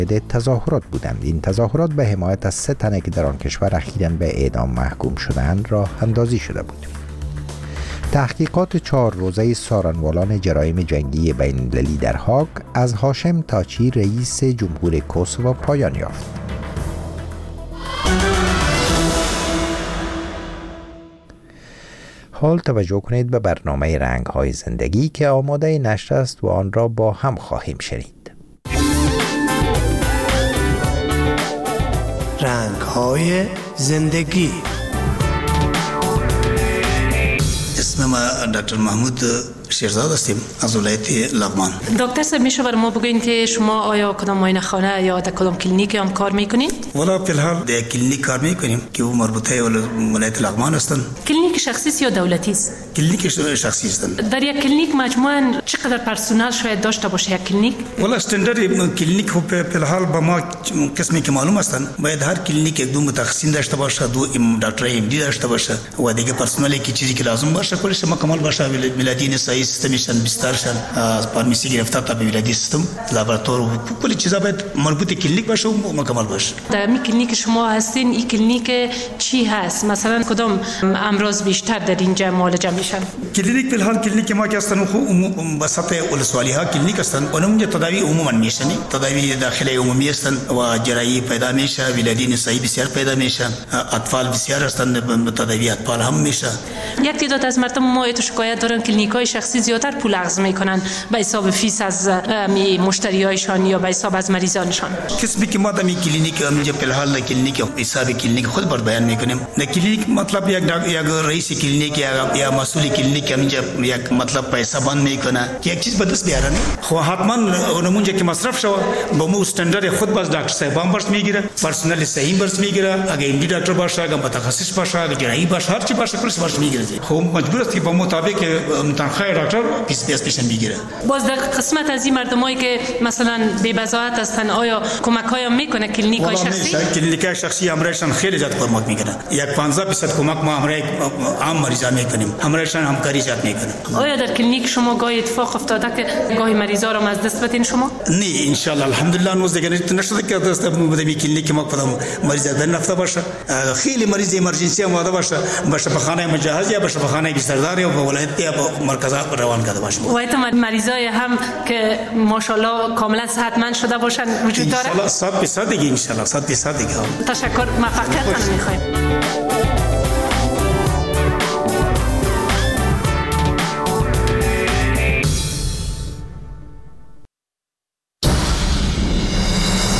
تظاهرات بودند. این تظاهرات به حمایت از 3 تن که در آن کشور اخیراً به اعدام محکوم شدند راه اندازی شده بود. تحقیقات 4 روزه سارنوالان جرایم جنگی بین‌المللی در هاگ از هاشم تاچی رئیس جمهور کوسوو پایان یافت. حال توجه کنید به برنامه رنگ‌های زندگی که آماده نشر است و آن را با هم خواهیم شنید. رنگ‌های زندگی. اسم ما دکتر محمود شیرزاد هستیم از ولایت لغمان. دکتر صاحب میشه بر ما بگوین که شما آیا کدام معاینه خانه یا در کدام کلینیک هم کار میکنید؟ والا فی الحال در کلینیک کار میکنیم که او مربوطه ولایت لغمان هستن. کلینیک شخصی یا دولتی است؟ کلینیک شخصی هستن. در یک کلینیک مجموعاً چقدر پرسنل شاید داشته باشه یک کلینیک؟ والا استاندارد کلینیک فی الحال با ما قسمی که معلوم هستن باید هر کلینیک یک دو متخصصین داشته باشه، 2 دکتر ام دی داشته باشه و دیگه پرسنلی که چیزی که لازم باشه کلش مکمل باشه. ولادی نسایی سیستمشن بسترشن فارمسی گرفته تا به ولادی سیستم لابراتوار کلی چیزا باید مربوط کلینیک باشه و مکمل باشه. در می کلینیک شما هستین این کلینیک چی هست؟ مثلا کدام امراض بیشتر در اینجا معالجه میشن؟ کلینیک فی الحال کلینیک ما که هستن خو وسط ولسوالی ها کلینیک هستن. اونم تداوی عموما میشن، تداوی داخلی عمومی هستن و جراحی پیدا میشه، ولادی نسایی بسیار پیدا میشه، اطفال بسیار هستن، تداوی اطفال هم میشه. یک تعداد از مردم ما شکایت دارن کلینیک‌های شخصی زیادتر پول اخذ میکنن به حساب فیس از مشتریایشان یا به حساب از مریضانشان. کسبی که ما در کلینیک اینجا فی الحال کلینیک حساب کلینیک خود بر بیان میکنیم. در کلینیک مطلب یک رئیس کلینیک یا مسئول کلینیک اینجا یک مطلب پیسه بند میکنه که یک چیز به دست بیاره. خو حتما اونمونجا که مصرف شو با مو استاندارد خود باز دکتر صاحب برس میگیره، پرسنل صحیح برس میگیره، اگه ام دی دکتر باشه، اگه متخصص باشه، اگه جراحی باشه، هر چی باشه کلش برس میگیره. خو مجبور است که با مطابق تنخواه دکتر پیش میگیره. باز در قسمت از این مردمایی که مثلا بی بضاعت هستن آیا کمک‌های میکنه کلینیک‌های شخصی؟ کلینیک‌های شخصی امرایشان خیلی زیاد کمک میکنه. یک 50% کمک ما امرای عام مریضا میکنیم. امرایشان همکاری زیاد میکنه. آیا در کلینیک شما گاهی اتفاق افتاده که گاهی مریضا رو از دست بدین شما؟ نه ان شاء الله الحمدلله نوز دیگه نشده که دست بدیم کلینیک ما کدام مریض در نفته باشه. خیلی مریض امرجنسی اومده باشه به خانه مجهز یا به خانه بستردار یا به ولایت یا به مرکزات روان کرده باشه. و ایت مریضای هم که ماشاءالله کاملا صحتمند شده باشن وجود داره؟ ان شاء الله 100% دیگه ان شاء الله 100% دیگه. تشکر، موفقیت میخوایم.